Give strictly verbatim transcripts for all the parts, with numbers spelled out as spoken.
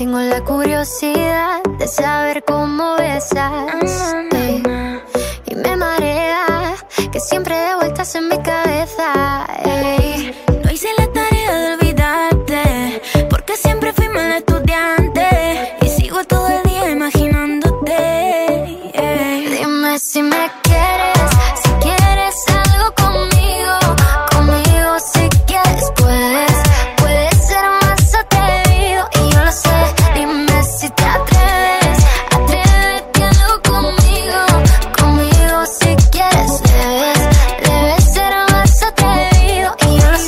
Tengo la curiosidad de saber cómo besas, ey. Y me marea que siempre de vueltas en mi cabeza, ey. No hice la tarea de olvidarte, porque siempre fui mal estudiante y sigo todo el día imaginándote, ey. Dime si me quieres, si quieres algo conmigo, conmigo si quieres puedes, puedes ser más atrevido y yo lo sé. Dime si te atreves, atrévete algo conmigo, conmigo si quieres debes, debes ser más atrevido y yo lo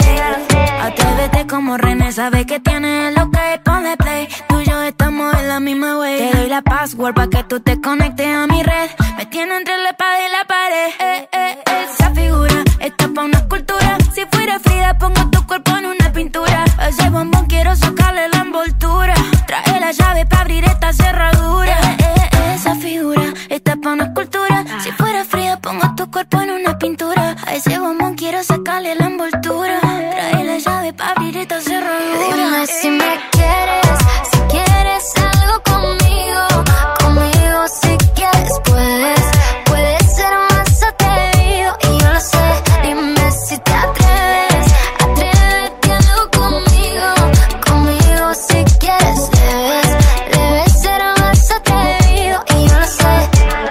sé. Atrévete como René, sabes que tienes lo que ponle play. Tú y yo estamos en la misma way. Te doy la password pa' que tú te conectes a mi red. Me tiene entre la espada y la pared. Eh, eh, esa figura está pa' una escultura. Si fuera Frida pongo tu cuerpo en una pintura. A ese bombón quiero sacarle la envoltura. Trae la llave pa' abrir esta cerradura. Eh, eh, esa figura está pa' una escultura. Si fuera Frida pongo tu cuerpo en una pintura. A ese bombón quiero sacarle la envoltura. Trae la llave pa' abrir esta cerradura. Dime si me quieres, si quieres algo conmigo, conmigo si quieres puedes, puedes ser más atrevido y yo lo sé. Dime si te atreves, atrévete algo conmigo, conmigo si quieres debes, debes ser más atrevido y yo lo sé.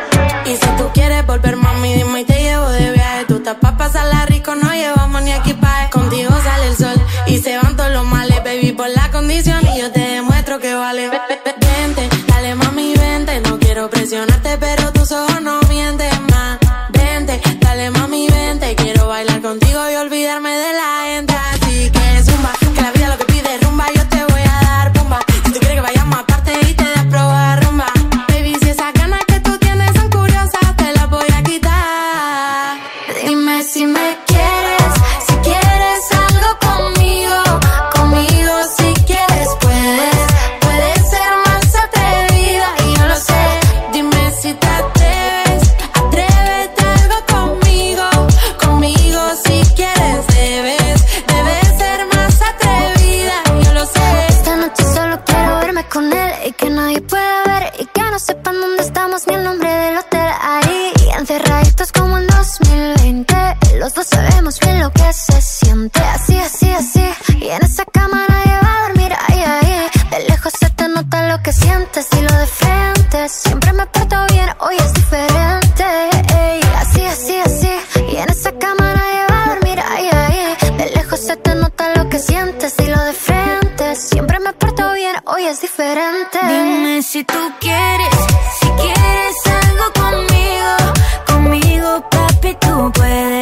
Y si tú quieres volver, mami, dime y te llevo de viaje. Tú estás pa' pasarla rico, no llevamos ni equipaje. Contigo sale el sol y se van todos los males, baby, por la condición y yo te demuestro que vale. Vente, dale mami, vente, no quiero presionarte, pero tus ojos no mienten más. Vente, dale mami, vente, quiero bailar contigo y olvidarme de la gente. Así que zumba, que la vida lo que pide es rumba, yo te voy a dar pumba. Si tú quieres que vayamos aparte y te das probar rumba, baby, si esas ganas que tú tienes son curiosas, te las voy a quitar. Dime si me quieres, si quieres algo conmigo, conmigo si quieres puedes, puedes ser más atrevida y yo lo sé. Dime si te atreves, atrévete algo conmigo, conmigo si quieres debes, debes ser más atrevida, yo lo sé. Esta noche solo quiero verme con él y que nadie pueda ver y que no sepan dónde estamos ni el nombre del hotel. Ahí encerraditos como en dos mil veinte, los dos sabemos bien lo que se siente. Así, así, así, y en esa cama nadie va a dormir. Ahí, ahí, de lejos se te nota lo que sientes y lo de frente. Siempre me porto bien, hoy es diferente. Ey, así, así, así, y en esa cama nadie va a dormir. Ahí, ahí, de lejos se te nota lo que sientes y lo de frente. Siempre me porto bien, hoy es diferente. Dime si tú quieres, si quieres algo conmigo, conmigo papi tú puedes.